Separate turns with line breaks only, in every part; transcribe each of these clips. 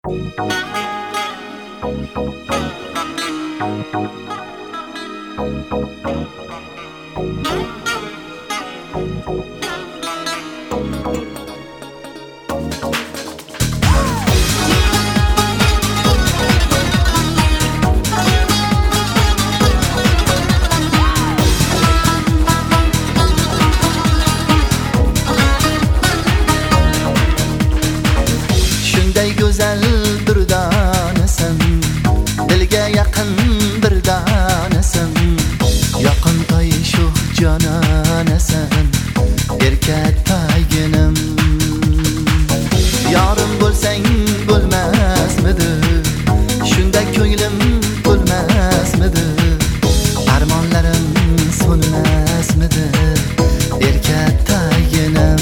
Shunday go'zal durdanasan, dilga yaqin birdanasan, yoqimtoy shu jonanasan, erkaktaginim. Yorim bo'lsang bo'lmasmidi, shunda ko'nglim bo'lmasmidi, armonlarim so'nmasmidi, erkaktaginim.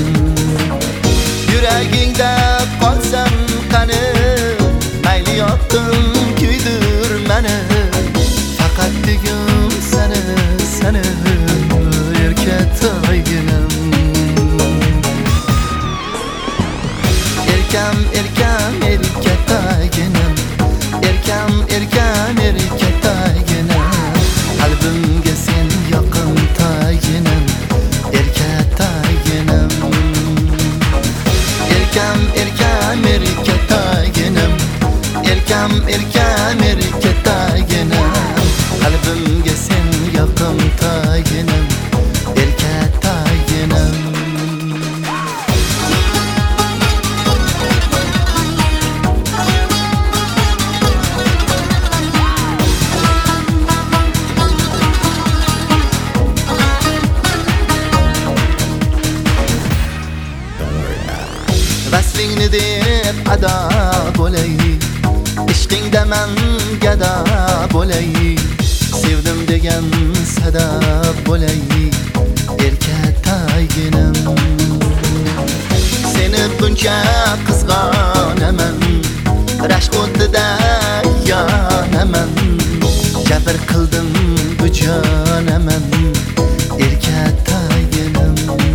Yuragingda qolsam qani, mayli yoqdim kuydir mani, faqat degim seni, seni erkaktaginim. Erkam, erkam, erkaktaginim, erkam, erkam, erkaktaginim, qalbimga sen yoqimtoyinim, erkaktaginim. Erkam, erkam, erkaktaginim, erkam, erkam, erkaktaginim, qalbimga sen yoqimtoyinim, erkaktaginim. Vaslingni deb ado bo'lay, ishqingda man gado bo'lay, sevdim degan sada bo'lay, erkaktaginim. Seni buncha qizg'onaman, rashk o'tida yonaman, jabr qildim bu jonaman, erkaktaginim.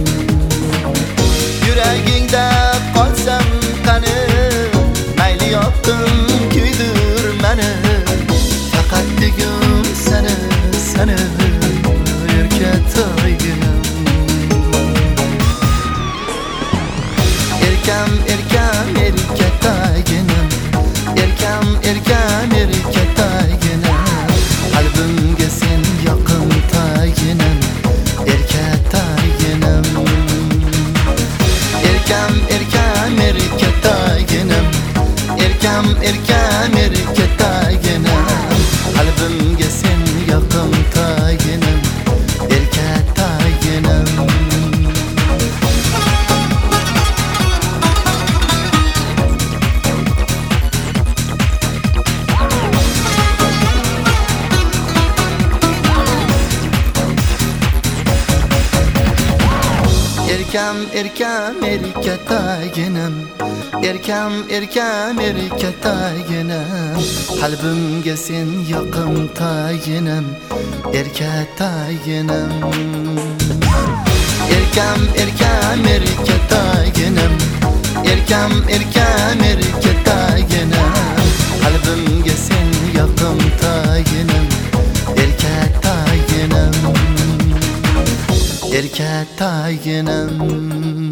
Yuragingda qolsam qani, mayli yoqdim kuydir mani, faqat degim seni, seni erkaktaginim. Erkam, erkam, erkaktaginim, erkam, erkam, erkaktaginim, qalbimga sen yoqimtoyinim, erkaktaginim. Erkam, erkam, erkaktaginim, erkam, erkam, erkaktaginim, qalbimga sen yoqimtoyinim, erkaktaginim. Erkam, erkam, erkaktaginim, erkam, erkam, erkaktaginim, qalbimga sen yoqimtoyinim, erkaktaginim. Erkam, erkam, erkaktaginim, erkam, erkam, erkaktaginim, qalbimga sen yoqimtoyinim, erkaktaginim, erkaktaginim.